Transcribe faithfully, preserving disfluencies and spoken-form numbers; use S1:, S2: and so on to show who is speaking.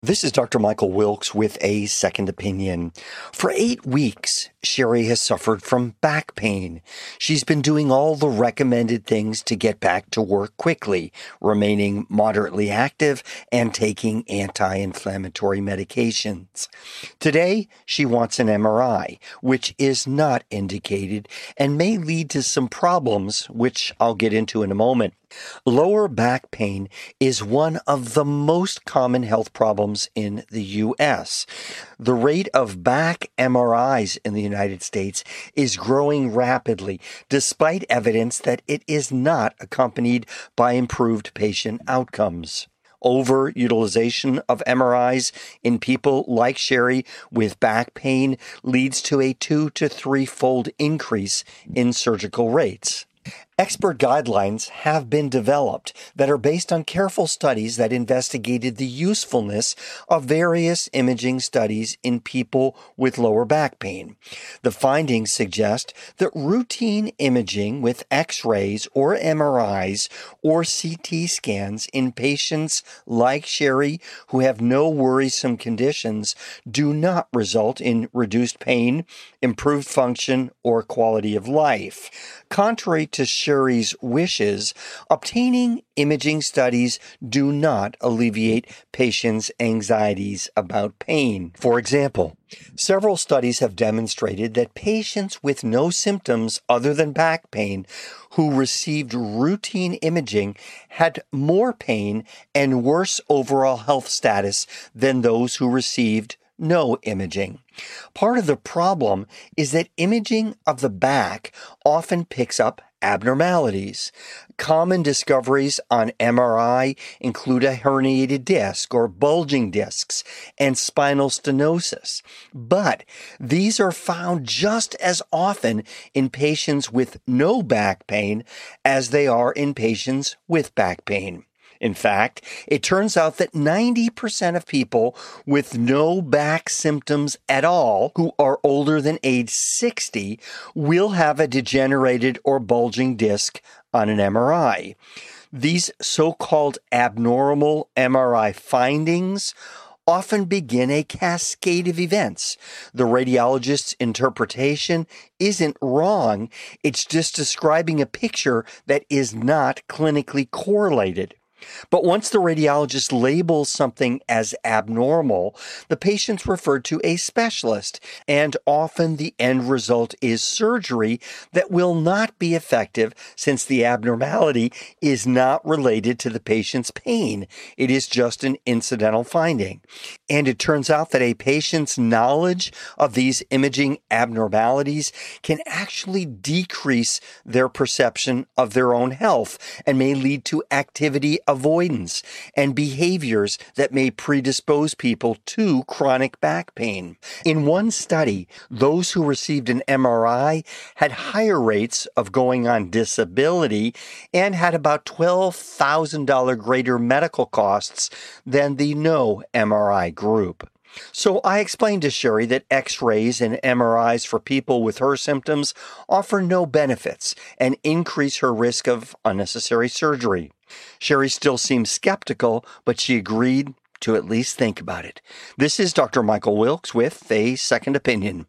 S1: This is Doctor Michael Wilkes with a second opinion. For eight weeks, Sherry has suffered from back pain. She's been doing all the recommended things to get back to work quickly, remaining moderately active and taking anti-inflammatory medications. Today, she wants an M R I, which is not indicated and may lead to some problems, which I'll get into in a moment. Lower back pain is one of the most common health problems in the U S. The rate of back M R Is in the United States is growing rapidly, despite evidence that it is not accompanied by improved patient outcomes. Overutilization of M R Is in people like Sherry with back pain leads to a two to three-fold increase in surgical rates. Expert guidelines have been developed that are based on careful studies that investigated the usefulness of various imaging studies in people with lower back pain. The findings suggest that routine imaging with X-rays or M R Is or C T scans in patients like Sherry who have no worrisome conditions do not result in reduced pain, improved function, or quality of life. Contrary to Sherry's wishes, obtaining imaging studies do not alleviate patients' anxieties about pain. For example, several studies have demonstrated that patients with no symptoms other than back pain who received routine imaging had more pain and worse overall health status than those who received no imaging. Part of the problem is that imaging of the back often picks up abnormalities. Common discoveries on M R I include a herniated disc or bulging discs and spinal stenosis. But these are found just as often in patients with no back pain as they are in patients with back pain. In fact, it turns out that ninety percent of people with no back symptoms at all who are older than age sixty will have a degenerated or bulging disc on an M R I. These so-called abnormal M R I findings often begin a cascade of events. The radiologist's interpretation isn't wrong, it's just describing a picture that is not clinically correlated. But once the radiologist labels something as abnormal, the patient's referred to a specialist, and often the end result is surgery that will not be effective since the abnormality is not related to the patient's pain. It is just an incidental finding. And it turns out that a patient's knowledge of these imaging abnormalities can actually decrease their perception of their own health and may lead to activity avoidance and behaviors that may predispose people to chronic back pain. In one study, those who received an M R I had higher rates of going on disability and had about twelve thousand dollars greater medical costs than the no M R I group. So I explained to Sherry that X-rays and M R Is for people with her symptoms offer no benefits and increase her risk of unnecessary surgery. Sherry still seems skeptical, but she agreed to at least think about it. This is Doctor Michael Wilkes with a second opinion.